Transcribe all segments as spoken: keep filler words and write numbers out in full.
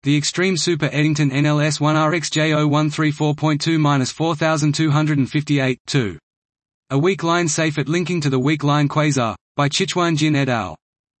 The extreme super Eddington N L S one R X J zero one three four point two dash four two five eight, two. A weak line Seyfert linking to the weak line quasar, by Chichuan Jin et al.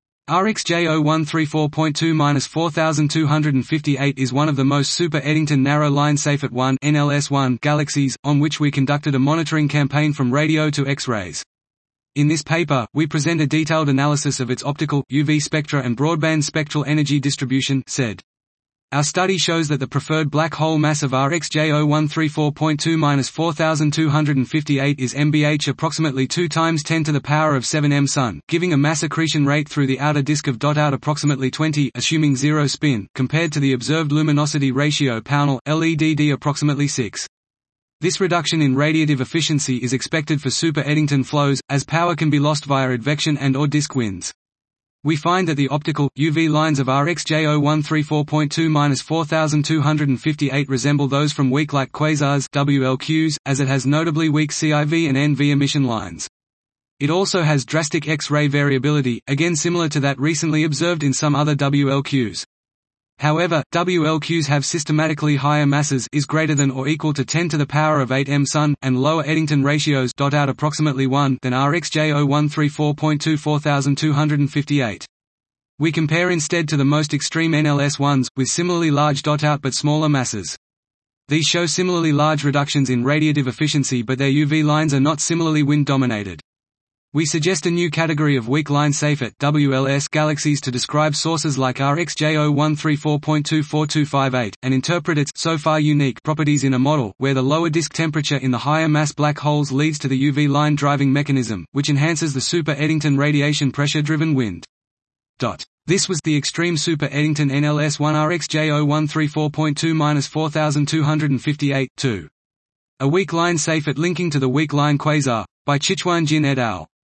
R X J zero one three four point two dash four two five eight is one of the most super Eddington narrow line Seyfert one N L S one galaxies, on which we conducted a monitoring campaign from radio to X-rays. In this paper, we present a detailed analysis of its optical, U V spectra and broadband spectral energy distribution, said. Our study shows that the preferred black hole mass of R X J zero one three four point two dash four two five eight is M B H approximately two times ten to the power of seven M Sun, giving a mass accretion rate through the outer disk of dot out approximately twenty assuming zero spin, compared to the observed luminosity ratio Pownall, L E D D approximately six. This reduction in radiative efficiency is expected for super Eddington flows, as power can be lost via advection and or disk winds. We find that the optical, U V lines of R X J zero one three four point two dash four two five eight resemble those from weak-like quasars W L Qs, as it has notably weak C I V and N V emission lines. It also has drastic X-ray variability, again similar to that recently observed in some other W L Qs. However, W L Qs have systematically higher masses is greater than or equal to ten to the power of eight M Sun, and lower Eddington ratios dot out approximately one than R X J zero one three four point two dash four two five eight. We compare instead to the most extreme N L S ones, with similarly large dot out but smaller masses. These show similarly large reductions in radiative efficiency, but their U V lines are not similarly wind-dominated. We suggest a new category of weak line Seyfert W L S galaxies to describe sources like R X J zero one three four point two dash four two five eight, and interpret its so far unique properties in a model, where the lower disk temperature in the higher mass black holes leads to the U V line driving mechanism, which enhances the super Eddington radiation pressure-driven wind. Dot. This was the extreme super Eddington N L S one R X J zero one three four point two dash four two five eight, two. A weak line Seyfert linking to the weak line quasar, by Chichuan Jin et al.